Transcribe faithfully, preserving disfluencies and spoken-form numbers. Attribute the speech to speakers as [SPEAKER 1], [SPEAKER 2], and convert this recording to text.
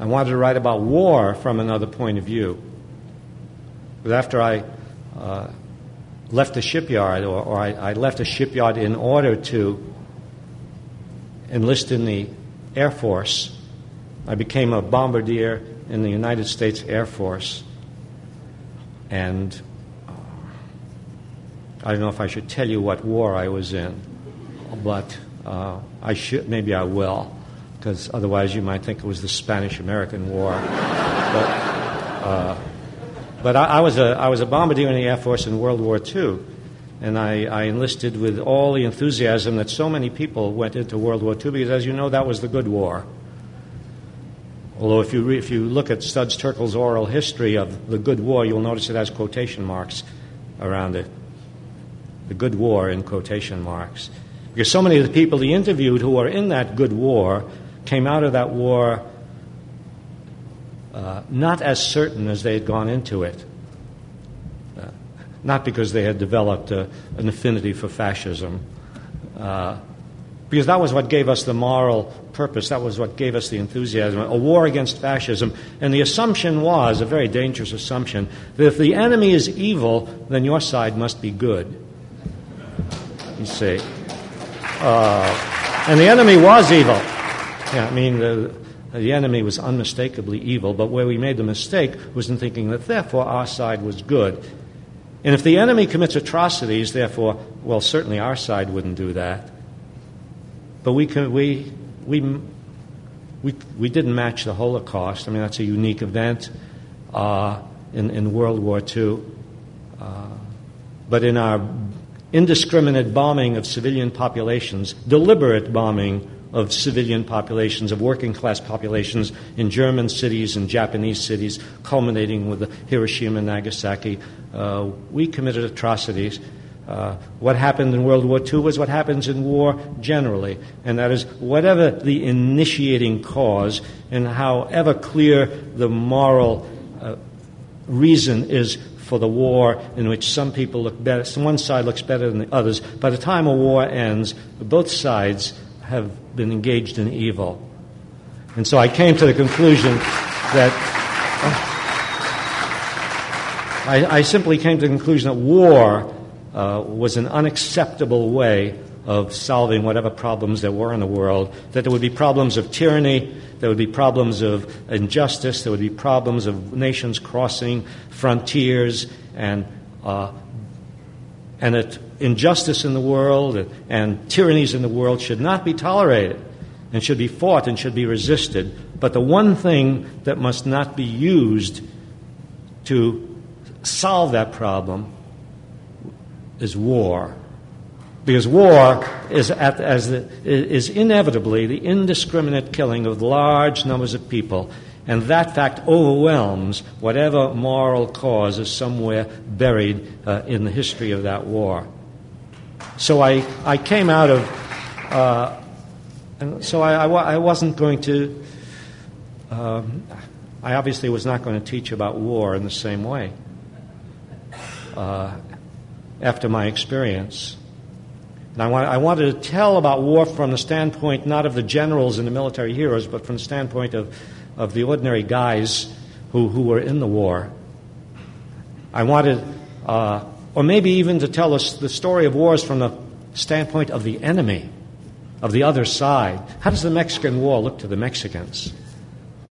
[SPEAKER 1] I wanted to write about war from another point of view. But after I uh, left the shipyard, or, or I, I left the shipyard in order to enlist in the Air Force, I became a bombardier in the United States Air Force. And uh, I don't know if I should tell you what war I was in, but uh, I should, maybe I will, because otherwise you might think it was the Spanish-American War. But, uh, but I, I was a I was a bombardier in the Air Force in World War Two, and I, I enlisted with all the enthusiasm that so many people went into World War Two, because, as you know, that was the good war. Although if you re, if you look at Studs Terkel's oral history of the good war, you'll notice it has quotation marks around it. The good war in quotation marks. Because so many of the people he interviewed who were in that good war came out of that war uh, not as certain as they had gone into it. Uh, not because they had developed uh, an affinity for fascism. Uh, because that was what gave us the moral purpose. That was what gave us the enthusiasm. A war against fascism. And the assumption was, a very dangerous assumption, that if the enemy is evil, then your side must be good. You see. Uh, and the enemy was evil. Yeah, I mean, the, the enemy was unmistakably evil, but where we made the mistake was in thinking that, therefore, our side was good. And if the enemy commits atrocities, therefore, well, certainly our side wouldn't do that. But we can, we we we we didn't match the Holocaust. I mean, that's a unique event uh, in in World War Two. Uh, but in our indiscriminate bombing of civilian populations, deliberate bombing of civilian populations, of working-class populations in German cities and Japanese cities, culminating with the Hiroshima and Nagasaki, uh, we committed atrocities. Uh, what happened in World War Two was what happens in war generally, and that is whatever the initiating cause and however clear the moral uh, reason is for the war, in which some people look better, one side looks better than the others. By the time a war ends, both sides have been engaged in evil. And so I came to the conclusion that uh, I, I simply came to the conclusion that war uh, was an unacceptable way of solving whatever problems there were in the world, that there would be problems of tyranny, there would be problems of injustice, there would be problems of nations crossing frontiers, and uh, and that injustice in the world and, and tyrannies in the world should not be tolerated and should be fought and should be resisted. But the one thing that must not be used to solve that problem is war. Because war is, at, as the, is inevitably the indiscriminate killing of large numbers of people, and that fact overwhelms whatever moral cause is somewhere buried uh, in the history of that war. So I, I came out of, uh, and so I, I, I wasn't going to, um, I obviously was not going to teach about war in the same way uh, after my experience. And I, want, I wanted to tell about war from the standpoint not of the generals and the military heroes, but from the standpoint of, of the ordinary guys who, who were in the war. I wanted, uh, or maybe even to tell us the story of wars from the standpoint of the enemy, of the other side. How does the Mexican War look to the Mexicans?